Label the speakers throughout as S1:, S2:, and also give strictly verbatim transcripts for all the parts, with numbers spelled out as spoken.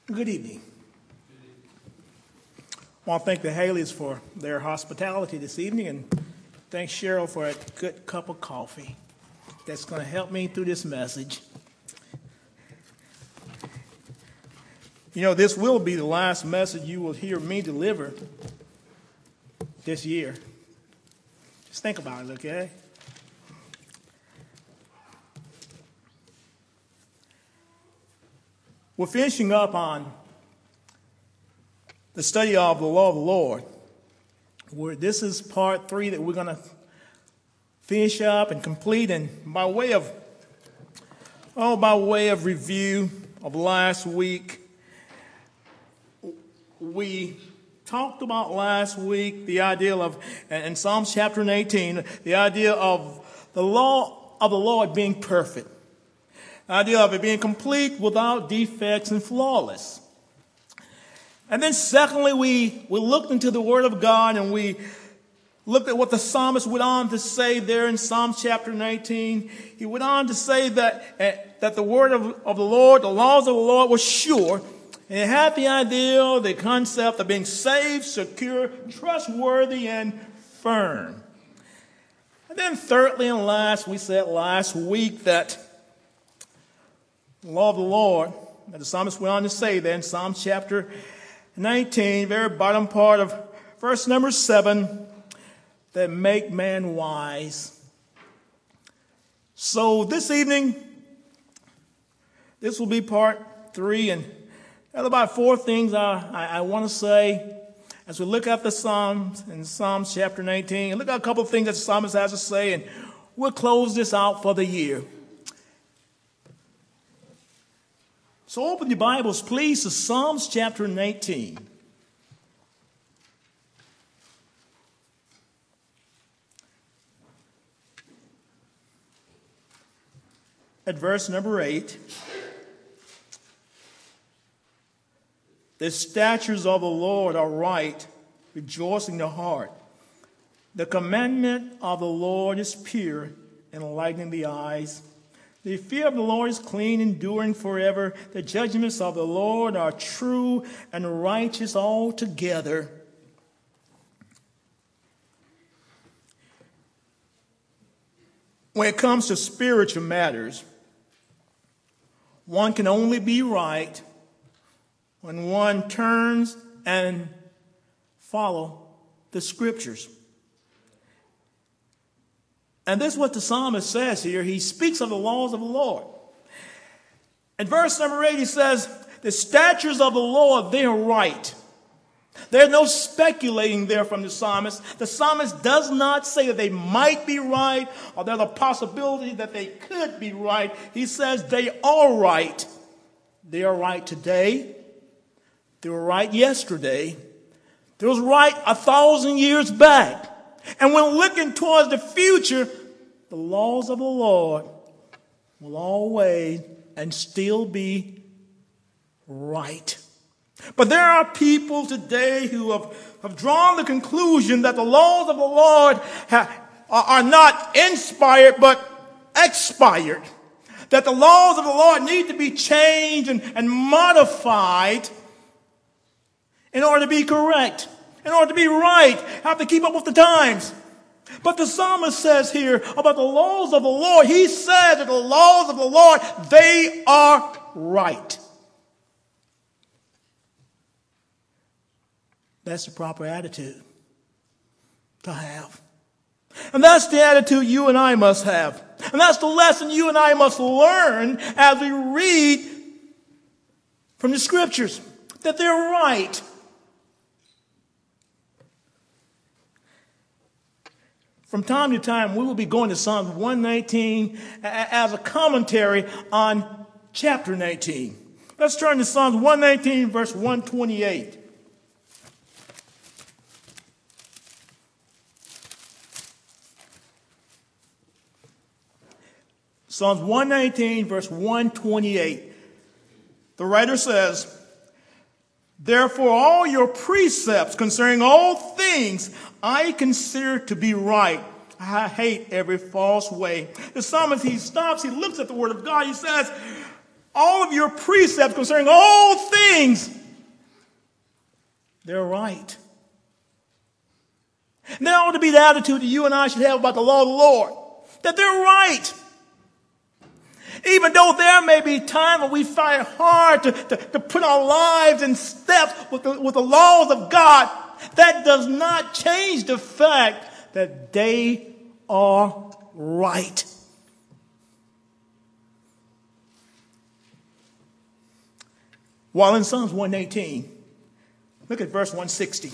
S1: Good evening. I want to thank the Haleys for their hospitality this evening, and thank Cheryl for a good cup of coffee that's going to help me through this message. You know, this will be the last message you will hear me deliver this year. Just think about it, okay? We're finishing up on the study of the law of the Lord. Where this is part three that we're going to finish up and complete. And by way of, oh, by way of review of last week, we talked about last week the idea of, in Psalms chapter eighteen, the idea of the law of the Lord being perfect. The idea of it being complete, without defects, and flawless. And then secondly, we, we looked into the Word of God and we looked at what the psalmist went on to say there in Psalm chapter nineteen. He went on to say that, uh, that the Word of, of the Lord, the laws of the Lord was sure. And it had the idea, the concept of being safe, secure, trustworthy, and firm. And then thirdly and last, we said last week that the law of the Lord, that the psalmist went on to say there in Psalm chapter nineteen, very bottom part of verse number seven, that make man wise. So this evening, this will be part three, and there are about four things I, I, I want to say as we look at the Psalms in Psalms chapter nineteen, and look at a couple of things that the psalmist has to say, and we'll close this out for the year. So open your Bibles, please, to Psalms chapter nineteen. At verse number eight. The statutes of the Lord are right, rejoicing the heart. The commandment of the Lord is pure, enlightening the eyes. The fear of the Lord is clean, enduring forever. The judgments of the Lord are true and righteous altogether. When it comes to spiritual matters, one can only be right when one turns and follows the Scriptures. And this is what the psalmist says here. He speaks of the laws of the Lord. In verse number eight, he says, the statutes of the Lord, they are right. There's no speculating there from the psalmist. The psalmist does not say that they might be right or there's a possibility that they could be right. He says they are right. They are right today. They were right yesterday. They was right a thousand years back. And when looking towards the future, the laws of the Lord will always and still be right. But there are people today who have, have drawn the conclusion that the laws of the Lord ha, are not inspired but expired. That the laws of the Lord need to be changed and, and modified in order to be correct. In order to be right, have to keep up with the times. But the psalmist says here about the laws of the Lord, he says that the laws of the Lord, they are right. That's the proper attitude to have. And that's the attitude you and I must have. And that's the lesson you and I must learn as we read from the Scriptures, that they're right. From time to time, we will be going to Psalm one nineteen as a commentary on chapter nineteen. Let's turn to Psalm one nineteen, verse one twenty-eight. Psalms one nineteen, verse one twenty-eight. The writer says, therefore all your precepts concerning all things I consider to be right. I hate every false way. The psalmist, he stops, he looks at the Word of God, he says, All of your precepts concerning all things, they're right. And that ought to be the attitude that you and I should have about the law of the Lord, that they're right. Even though there may be times when we fight hard to, to, to put our lives in step with the, with the laws of God, that does not change the fact that they are right. While in Psalms one eighteen, look at verse one sixty.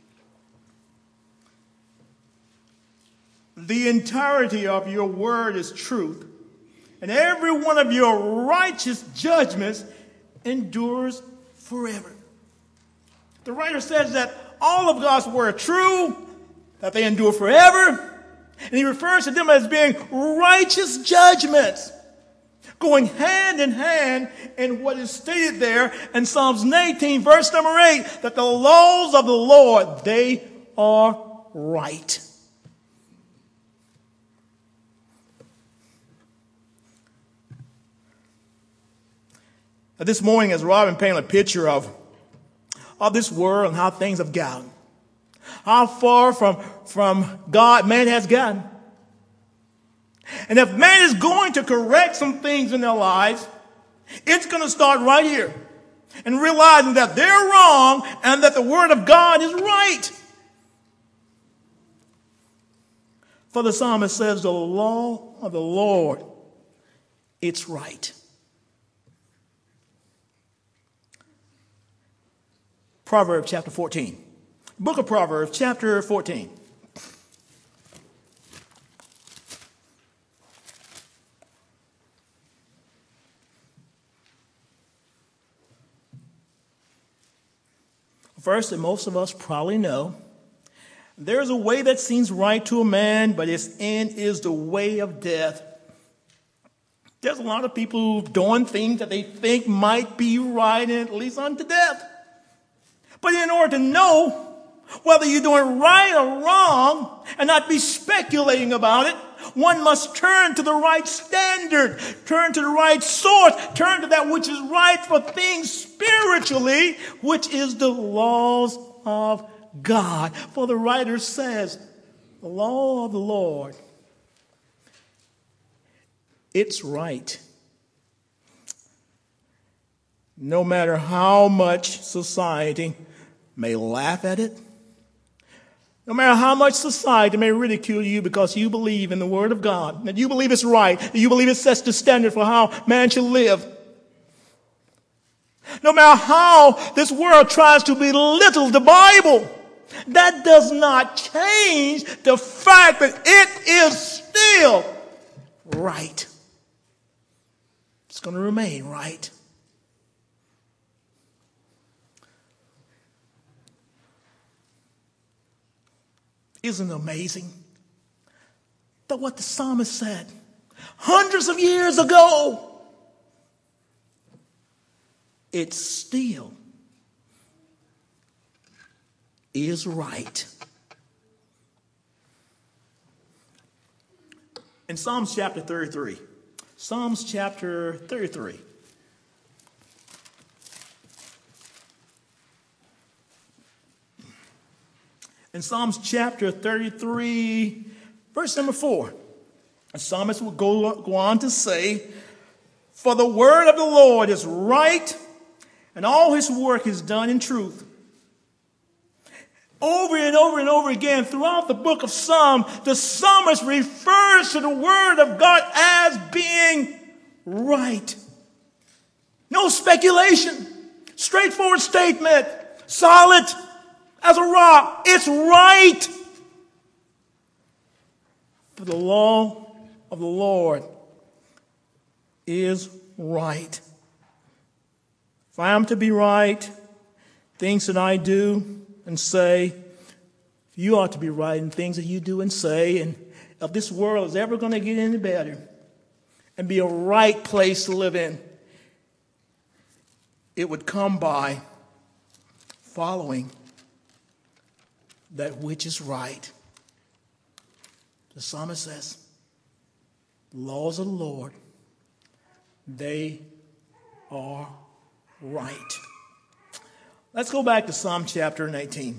S1: The entirety of your word is truth, and every one of your righteous judgments endures forever. The writer says that all of God's word are true, that they endure forever, and he refers to them as being righteous judgments, going hand in hand in what is stated there in Psalms eighteen, verse number eight, that the laws of the Lord, they are right. This morning, as Robin painted a picture of, of this world and how things have gotten, how far from, from God man has gotten. And if man is going to correct some things in their lives, it's going to start right here and realizing that they're wrong and that the word of God is right. For the psalmist says, the law of the Lord, it's right. Proverbs chapter fourteen. Book of Proverbs chapter fourteen. First, and most of us probably know, there's a way that seems right to a man, but its end is the way of death. There's a lot of people doing things that they think might be right, and it leads unto death. But in order to know whether you're doing right or wrong and not be speculating about it, one must turn to the right standard, turn to the right source, turn to that which is right for things spiritually, which is the laws of God. For the writer says, the law of the Lord, it's right. No matter how much society may laugh at it, no matter how much society may ridicule you because you believe in the word of God, that you believe it's right, that you believe it sets the standard for how man should live. No matter how this world tries to belittle the Bible, that does not change the fact that it is still right. It's going to remain right. Isn't it amazing that what the psalmist said hundreds of years ago, it still is right. In Psalms chapter thirty-three, Psalms chapter thirty-three. In Psalms chapter thirty-three, verse number four, the psalmist will go, go on to say, for the word of the Lord is right, and all his work is done in truth. Over and over and over again throughout the book of Psalms, the psalmist refers to the word of God as being right. No speculation. Straightforward statement. Solid as a rock. It's right. For the law of the Lord is right. If I am to be right, things that I do and say, you ought to be right in things that you do and say. And if this world is ever going to get any better and be a right place to live in, it would come by following that which is right. The psalmist says, the laws of the Lord, they are right. Let's go back to Psalm chapter nineteen.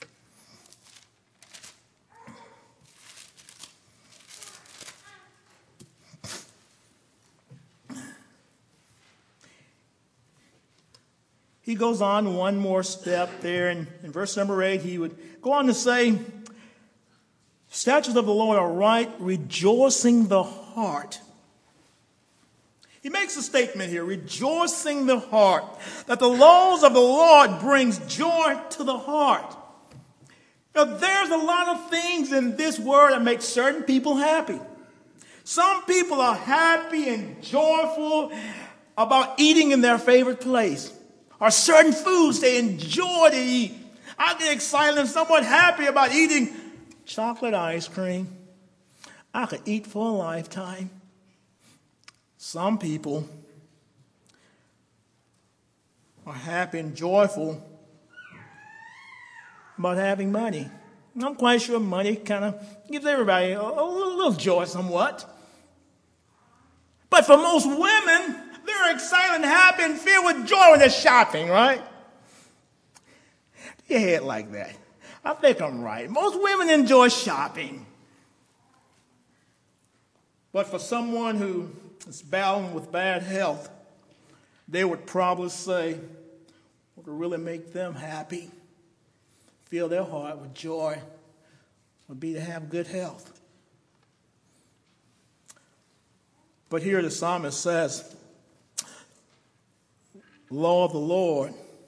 S1: He goes on one more step there in, in verse number eight. He would go on to say, statutes of the Lord are right, rejoicing the heart. He makes a statement here, rejoicing the heart, that the laws of the Lord brings joy to the heart. Now, there's a lot of things in this word that make certain people happy. Some people are happy and joyful about eating in their favorite place, or certain foods they enjoy to eat. I get excited and somewhat happy about eating chocolate ice cream. I could eat for a lifetime. Some people are happy and joyful about having money. I'm quite sure money kind of gives everybody a, a little joy somewhat. But for most women, they're excited and happy and filled with joy when they're shopping, right? Your head like that. I think I'm right. Most women enjoy shopping. But for someone who is battling with bad health, they would probably say, what would really make them happy, fill their heart with joy, would be to have good health. But here the psalmist says, law of the Lord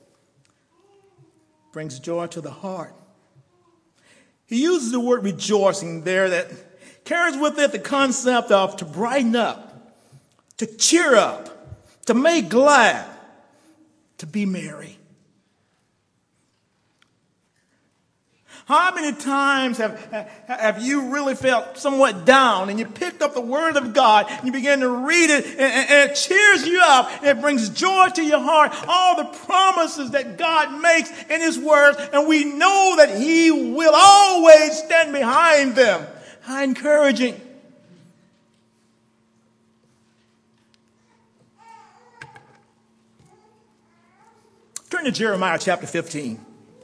S1: brings joy to the heart. He uses the word rejoicing there that carries with it the concept of to brighten up, to cheer up, to make glad, to be merry. How many times have, have you really felt somewhat down and you picked up the Word of God and you begin to read it and, and it cheers you up and it brings joy to your heart, all the promises that God makes in His Word, and we know that He will always stand behind them. How encouraging. Turn to Jeremiah chapter fifteen.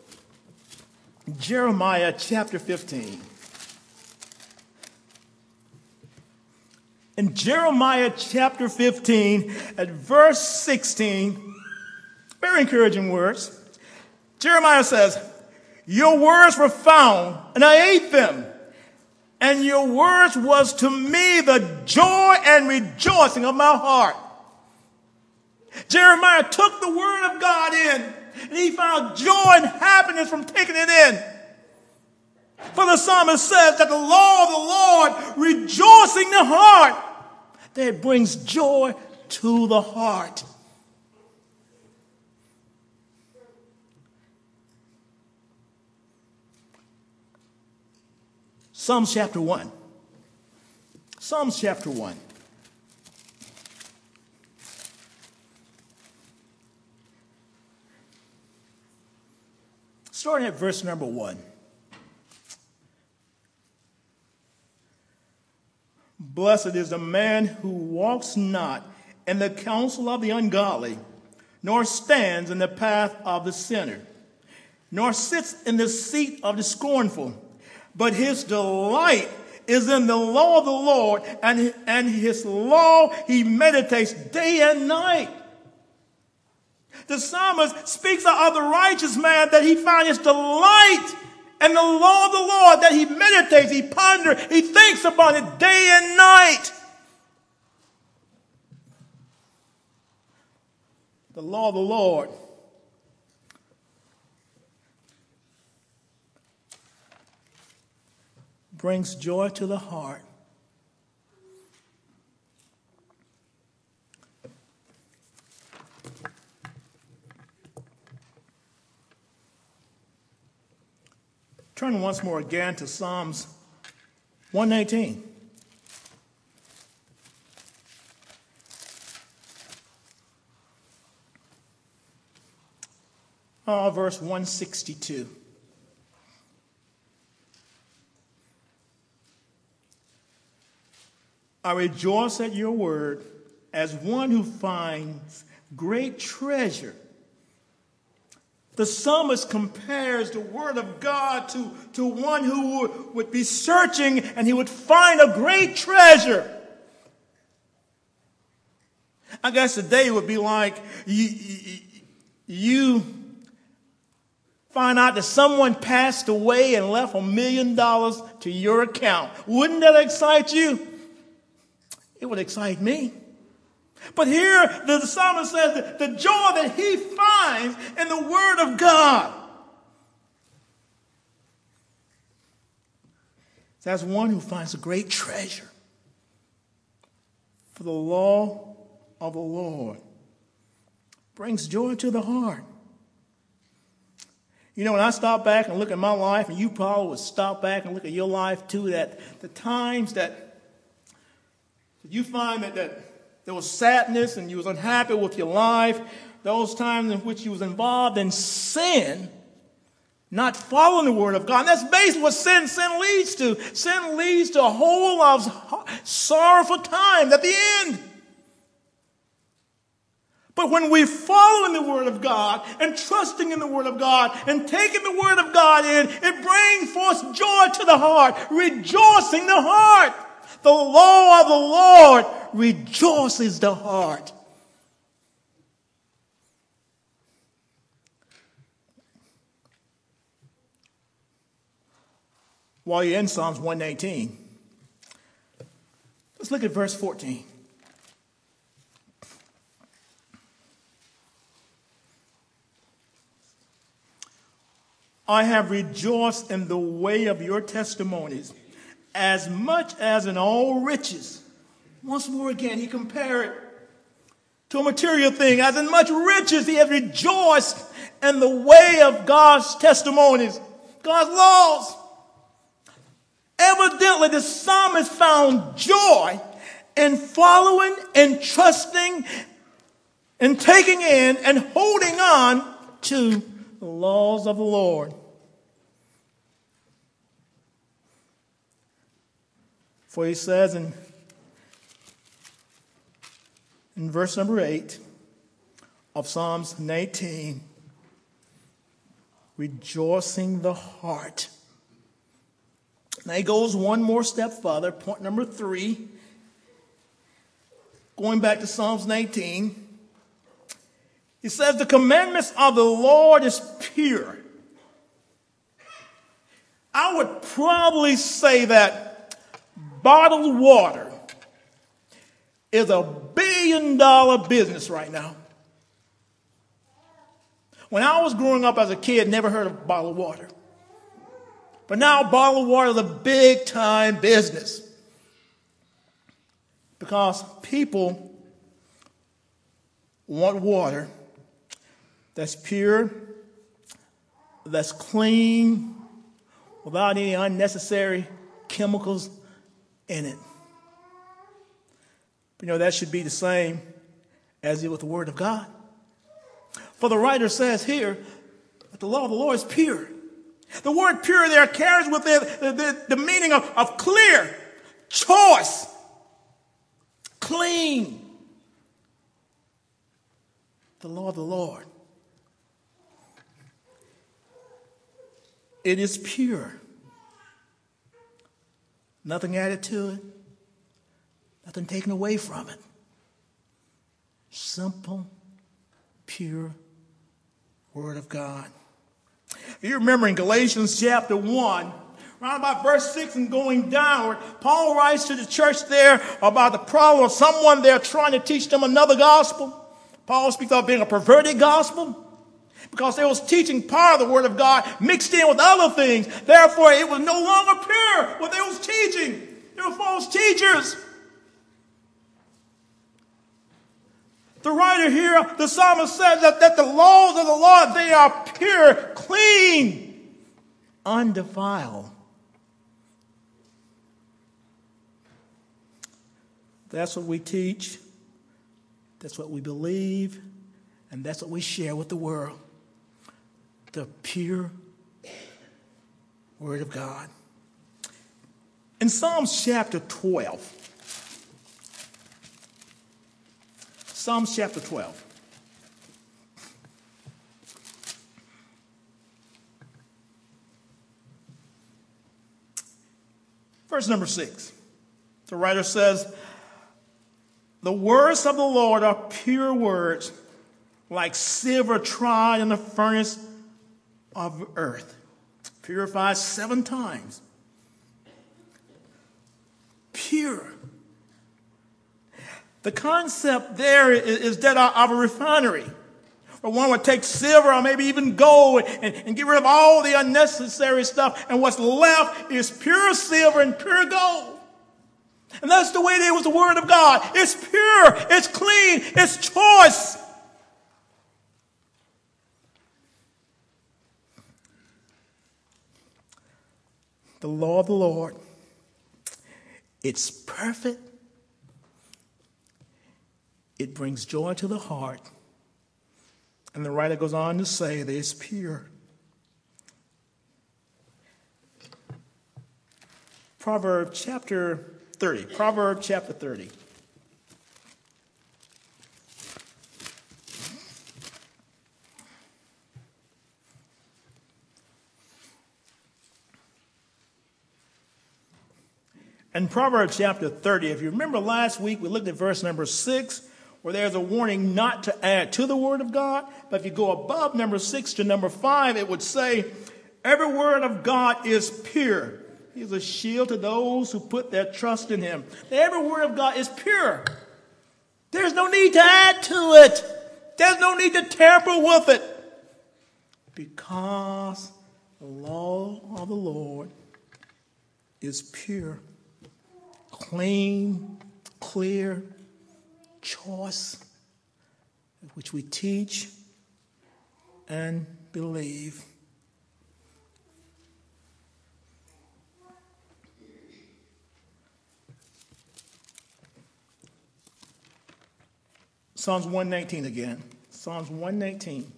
S1: Jeremiah chapter fifteen. In Jeremiah chapter fifteen, at verse sixteen, very encouraging words. Jeremiah says, your words were found, and I ate them. And your words was to me the joy and rejoicing of my heart. Jeremiah took the word of God in, and he found joy and happiness from taking it in. For the psalmist says that the law of the Lord, rejoicing the heart, that it brings joy to the heart. Psalms chapter one. Psalms chapter one. Starting at verse number one. Blessed is the man who walks not in the counsel of the ungodly, nor stands in the path of the sinner, nor sits in the seat of the scornful. But his delight is in the law of the Lord, and, and his law he meditates day and night. The psalmist speaks of the righteous man that he finds his delight in the law of the Lord, that he meditates, he ponders, he thinks about it day and night. The law of the Lord brings joy to the heart. Turn once more again to Psalms one nineteen. Oh, verse one sixty-two. I rejoice at your word as one who finds great treasure. The psalmist compares the word of God to, to one who would, would be searching and he would find a great treasure. I guess today would be like you, you, you find out that someone passed away and left a million dollars to your account. Wouldn't that excite you? It would excite me. But here, the psalmist says that the joy that he finds in the word of God. That's one who finds a great treasure. For the law of the Lord brings joy to the heart. You know, when I stop back and look at my life, and you probably would stop back and look at your life too, that the times that you find that, that there was sadness and you was unhappy with your life, those times in which you was involved in sin, not following the word of God. And that's basically what sin, sin leads to. Sin leads to a whole lot of sorrowful times at the end. But when we follow in the word of God and trusting in the word of God and taking the word of God in, it brings forth joy to the heart, rejoicing the heart. The law of the Lord rejoices the heart. While you're in Psalms one nineteen, let's look at verse fourteen. I have rejoiced in the way of your testimonies, as much as in all riches. Once more again, he compared it to a material thing. As in much riches, he has rejoiced in the way of God's testimonies, God's laws. Evidently, the psalmist found joy in following and trusting and taking in and holding on to the laws of the Lord. For he says in, in verse number eight of Psalms nineteen, rejoicing the heart. Now he goes one more step further, point number three. Going back to Psalms nineteen, he says the commandments of the Lord is pure. I would probably say that bottled water is a billion dollar business right now. When I was growing up as a kid, never heard of bottled water. But now bottled water is a big time business. Because people want water that's pure, that's clean, without any unnecessary chemicals in it. But, you know, that should be the same as it with the word of God. For the writer says here that the law of the Lord is pure. The word pure there carries with it the, the, the meaning of, of clear, choice, clean. The law of the Lord. It is pure. Nothing added to it. Nothing taken away from it. Simple, pure word of God. If you remember in Galatians chapter one, around about verse six and going downward, Paul writes to the church there about the problem of someone there trying to teach them another gospel. Paul speaks of being a perverted gospel because they was teaching part of the word of God mixed in with other things. Therefore, it was no longer pure what they was teaching. They were false teachers. The writer here, the psalmist says that, that the laws of the Lord, they are pure, clean, undefiled. That's what we teach. That's what we believe. And that's what we share with the world. The pure word of God. In Psalms chapter twelve, Psalms chapter twelve, Verse number six. The writer says, the words of the Lord are pure words, like silver tried in the furnace of earth, purified seven times. Pure. The concept there is, is that of a refinery, where one would take silver or maybe even gold and, and get rid of all the unnecessary stuff, and what's left is pure silver and pure gold. And that's the way it is with the Word of God. It's pure, it's clean, it's choice. The law of the Lord, it's perfect. It brings joy to the heart. And the writer goes on to say that it's pure. Proverbs chapter thirty. Proverbs chapter thirty. In Proverbs chapter thirty, if you remember last week, we looked at verse number six, where there's a warning not to add to the word of God. But if you go above number six to number five, it would say, every word of God is pure. He's a shield to those who put their trust in him. Every word of God is pure. There's no need to add to it. There's no need to tamper with it. Because the law of the Lord is pure, clean, clear, choice, which we teach and believe. Psalms one nineteen again. Psalms one nineteen.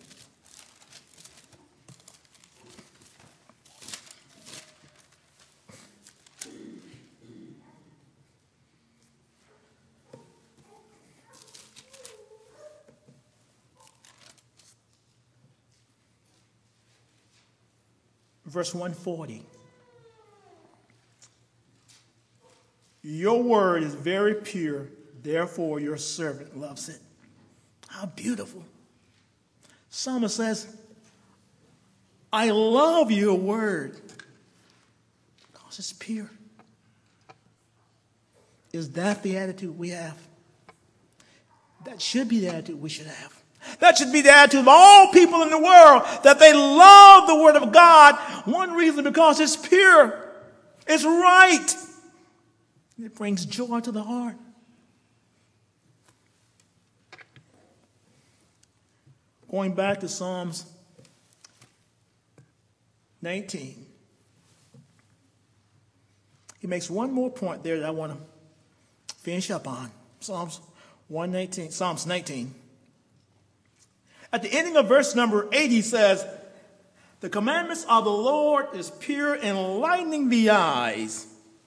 S1: Verse one forty. Your word is very pure, therefore your servant loves it. How beautiful. Psalmist says, I love your word because it's pure. Is that the attitude we have? That should be the attitude we should have. That should be the attitude of all people in the world, that they love the word of God. One reason, because it's pure. It's right. It brings joy to the heart. Going back to Psalms nineteen. He makes one more point there that I want to finish up on. Psalms one nineteen, Psalms nineteen. At the ending of verse number eight, he says, the commandments of the Lord is pure, enlightening the eyes.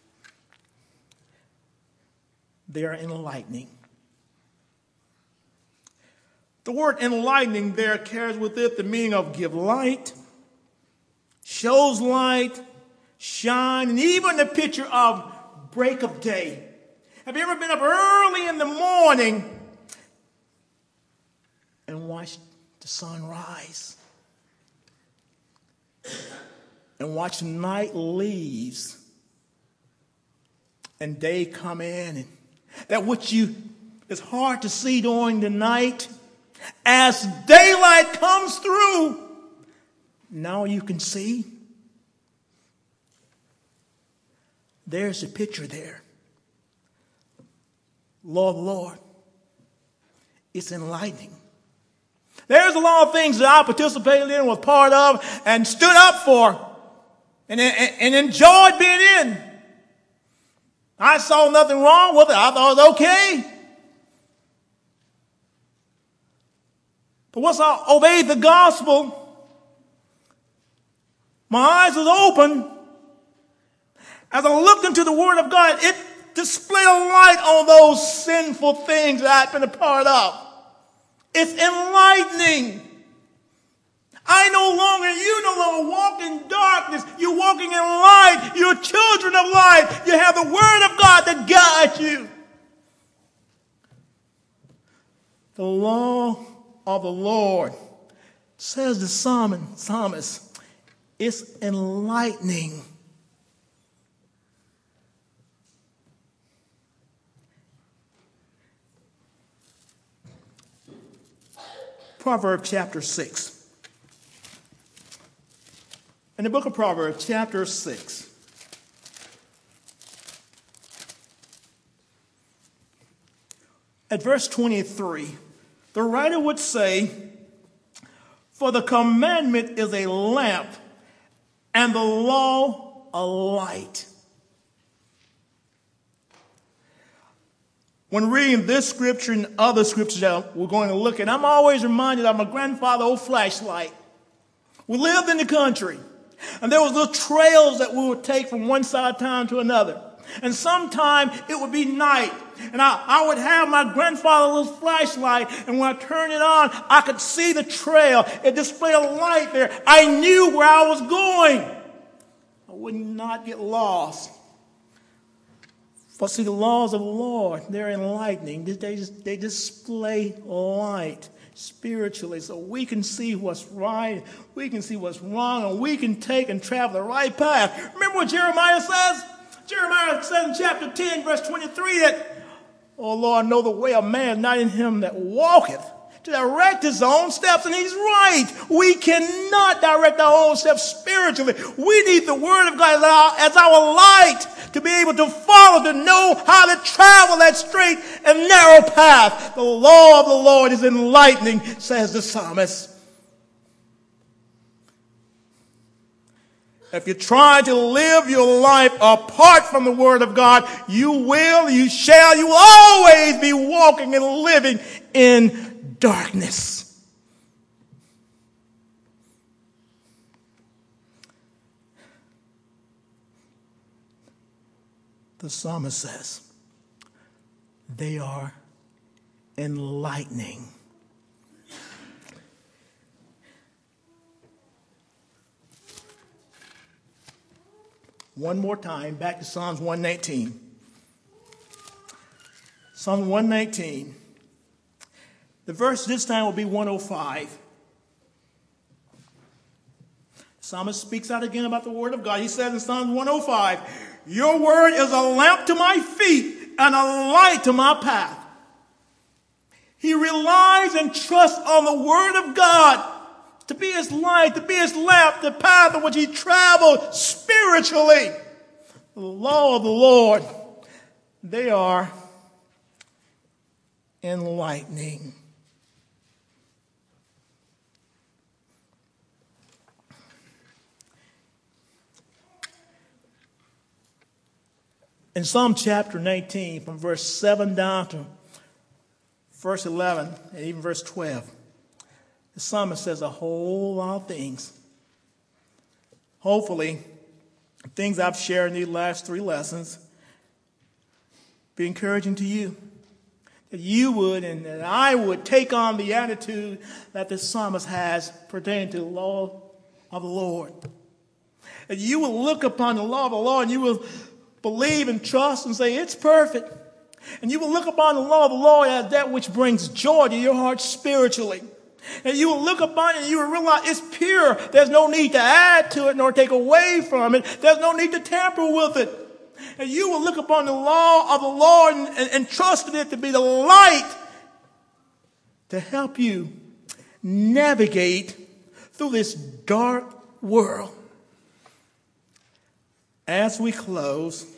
S1: They are enlightening. The word enlightening there carries with it the meaning of give light, shows light, shine, and even the picture of break of day. Have you ever been up early in the morning and watched the sun rise? And watch night leaves and day come in. And that which you is hard to see during the night, as daylight comes through, now you can see. There's a picture there. Lord, Lord, it's enlightening. There's a lot of things that I participated in, was part of, and stood up for, and, and, and enjoyed being in. I saw nothing wrong with it. I thought it was okay. But once I obeyed the gospel, my eyes was open. As I looked into the Word of God, it displayed a light on those sinful things that I'd been a part of. It's enlightening. I no longer, you no longer walk in dark darkness. You're walking in light. You're children of light. You have the word of God that guides you. The law of the Lord, says the psalmist, is enlightening. Proverbs chapter six. In the book of Proverbs chapter six. At verse twenty-three, the writer would say, for the commandment is a lamp and the law a light. When reading this scripture and other scriptures that we're going to look at, I'm always reminded of my grandfather's old flashlight. We lived in the country, and there was little trails that we would take from one side of town to another. And sometime it would be night, and I, I would have my grandfather's little flashlight, and when I turned it on, I could see the trail. It displayed a light there. I knew where I was going. I would not get lost. For see, the laws of the Lord, they're enlightening. They, just, they display light spiritually so we can see what's right, we can see what's wrong, and we can take and travel the right path. Remember what Jeremiah says? Jeremiah says in chapter ten, verse twenty-three, that, oh Lord, know the way of man, not in him that walketh, to direct his own steps. And he's right. We cannot direct our own steps spiritually. We need the word of God as our, as our light to be able to follow, to know how to travel that straight and narrow path. The law of the Lord is enlightening, says the psalmist. If you try to live your life apart from the word of God, you will, you shall, you will always be walking and living in darkness. The psalmist says, they are enlightening. One more time, back to Psalms one nineteen. Psalm one nineteen. The verse this time will be one oh five. The psalmist speaks out again about the word of God. He says in Psalm one oh five, your word is a lamp to my feet and a light to my path. He relies and trusts on the word of God to be his light, to be his lamp, the path on which he traveled spiritually. The law of the Lord, they are enlightening. In Psalm chapter nineteen, from verse seven down to verse eleven, and even verse twelve, the psalmist says a whole lot of things. Hopefully, things I've shared in these last three lessons be encouraging to you. That you would and that I would take on the attitude that the psalmist has pertaining to the law of the Lord. That you will look upon the law of the Lord and you will believe and trust and say, it's perfect. And you will look upon the law of the Lord as that which brings joy to your heart spiritually. And you will look upon it and you will realize it's pure. There's no need to add to it nor take away from it. There's no need to tamper with it. And you will look upon the law of the Lord and, and, and trust in it to be the light to help you navigate through this dark world. As we close,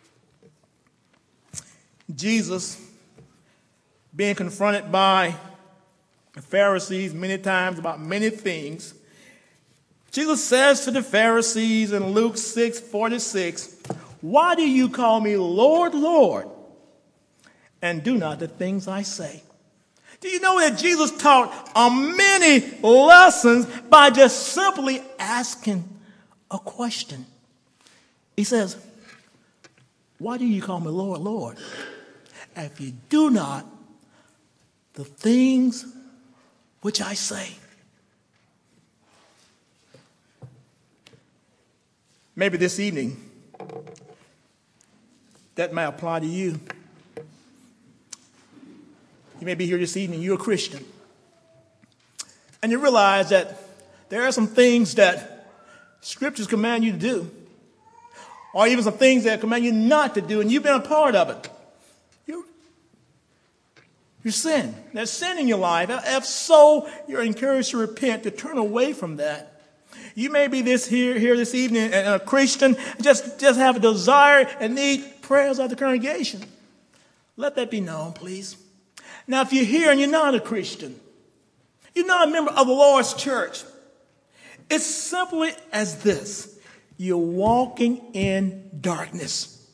S1: Jesus, being confronted by the Pharisees many times about many things, Jesus says to the Pharisees in Luke six forty-six, why do you call me Lord, Lord, and do not the things I say? Do you know that Jesus taught uh, many lessons by just simply asking a question? He says, why do you call me Lord, Lord, if you do not the things which I say? Maybe this evening, that might apply to you. You may be here this evening, you're a Christian. And you realize that there are some things that scriptures command you to do, or even some things that command you not to do, and you've been a part of it. You're, you're sin. There's sin in your life. If so, you're encouraged to repent, to turn away from that. You may be this here, here this evening, and a Christian, just, just have a desire and need prayers of the congregation. Let that be known, please. Now, if you're here and you're not a Christian, you're not a member of the Lord's church, it's simply as this. You're walking in darkness.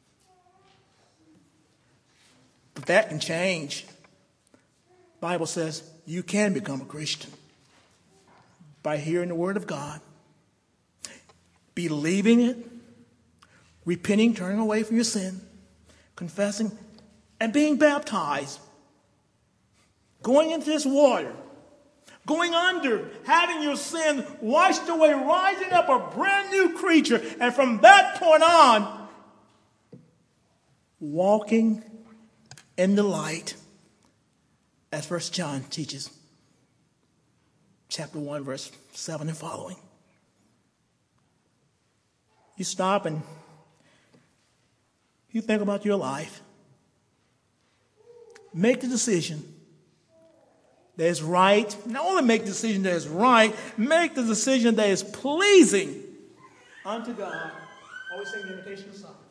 S1: But that can change. The Bible says you can become a Christian by hearing the word of God, believing it, repenting, turning away from your sin, confessing, and being baptized. Going into this water, going under, having your sin washed away, rising up a brand new creature, and from that point on, walking in the light, as First John teaches, chapter one, verse seven and following. You stop and you think about your life. Make the decision that is right. Not only make the decision that is right, make the decision that is pleasing unto God. Always sing the invitation of song.